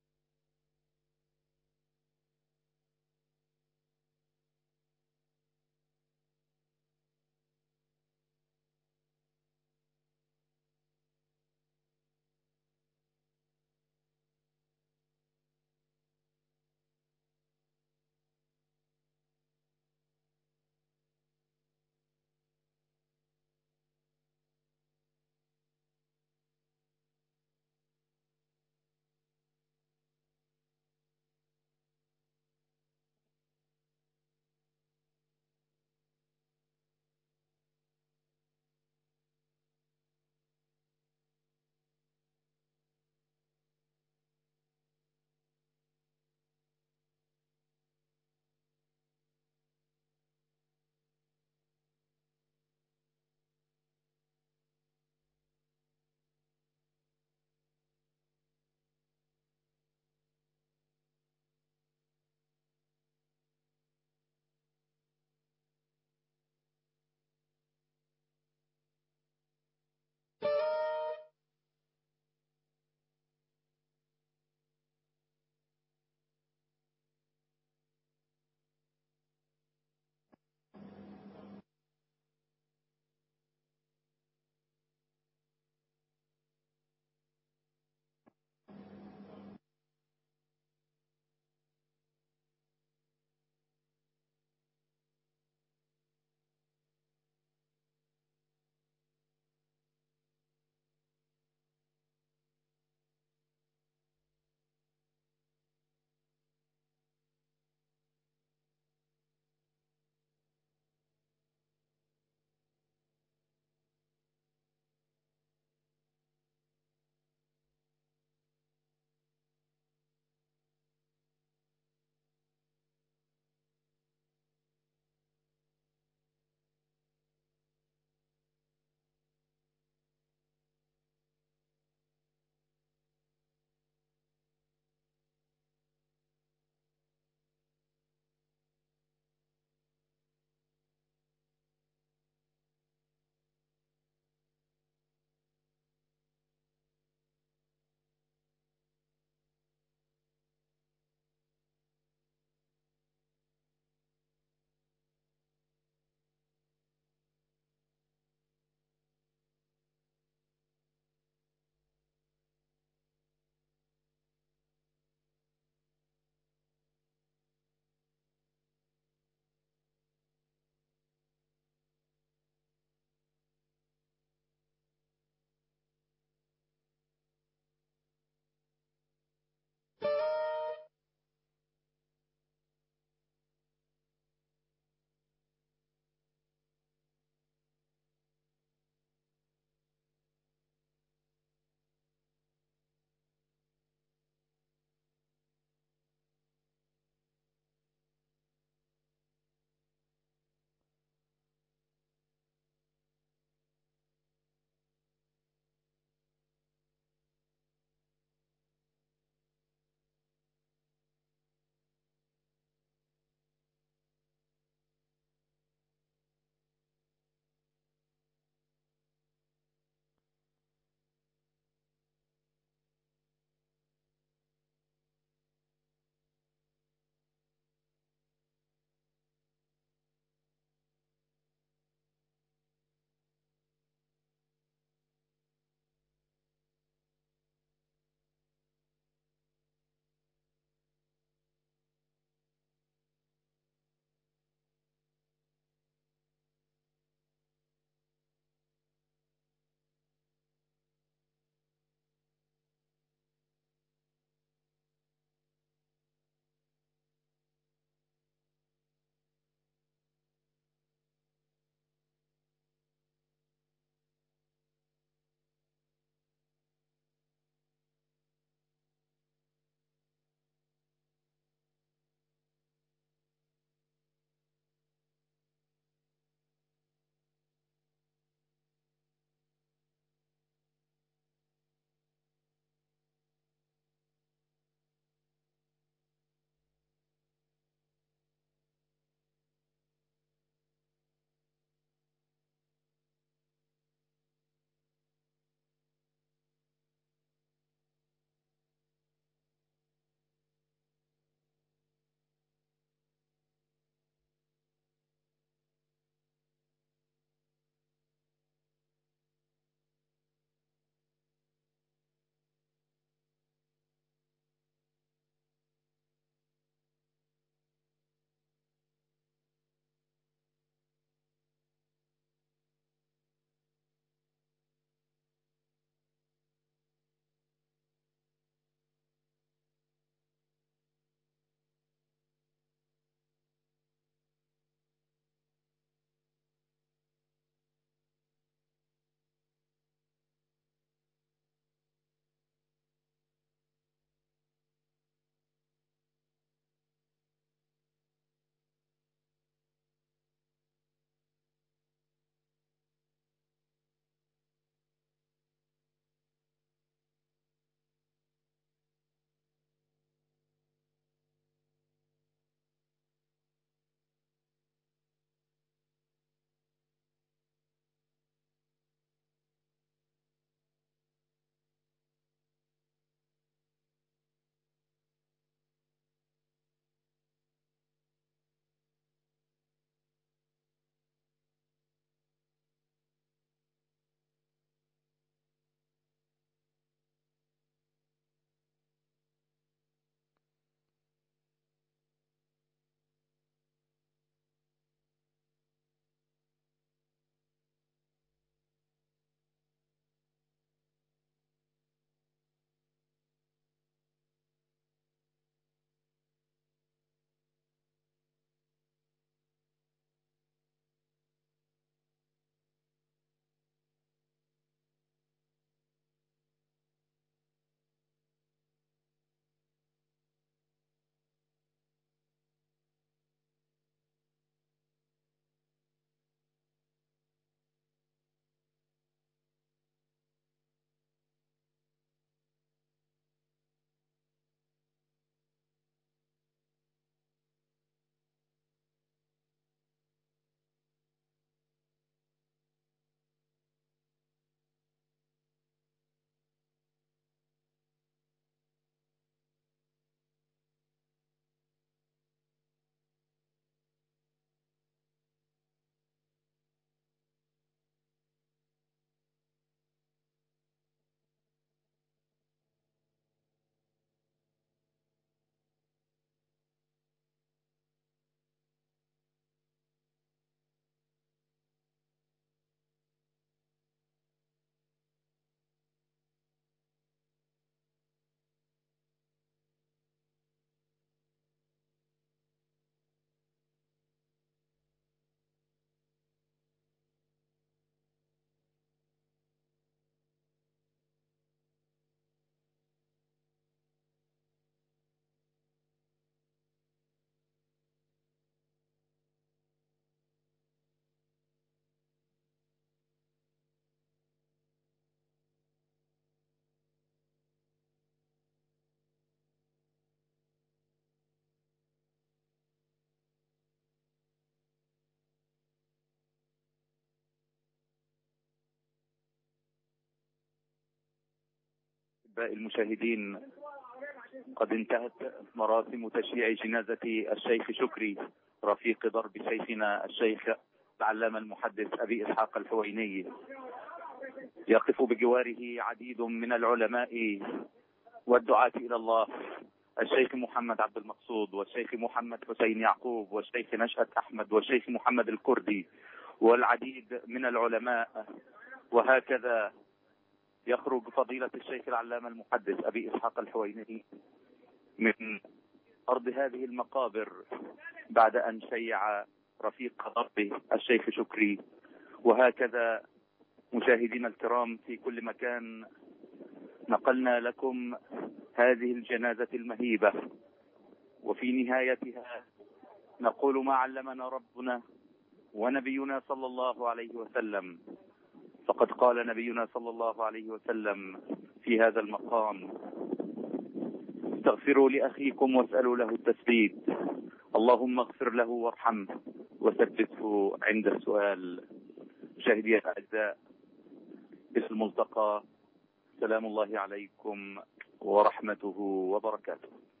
أحباء المشاهدين، قد انتهت مراسم تشييع جنازة الشيخ شكري رفيق درب شيخنا الشيخ العلامة المحدث أبي إسحاق الحويني. يقف بجواره عديد من العلماء والدعاة إلى الله، الشيخ محمد عبد المقصود والشيخ محمد حسين يعقوب والشيخ نشأت أحمد والشيخ محمد الكردي والعديد من العلماء. وهكذا يخرج فضيلة الشيخ العلامة المحدث أبي إسحاق الحويني من أرض هذه المقابر بعد أن شيع رفيق دربه الشيخ شكري. وهكذا مشاهدينا الكرام في كل مكان نقلنا لكم هذه الجنازة المهيبة، وفي نهايتها نقول ما علمنا ربنا ونبينا صلى الله عليه وسلم. فقد قال نبينا صلى الله عليه وسلم في هذا المقام: استغفروا لأخيكم واسألوا له التثبيت، اللهم اغفر له وارحمه وثبته عند السؤال. مشاهدي الأعزاء، إلى الملتقى، سلام الله عليكم ورحمته وبركاته.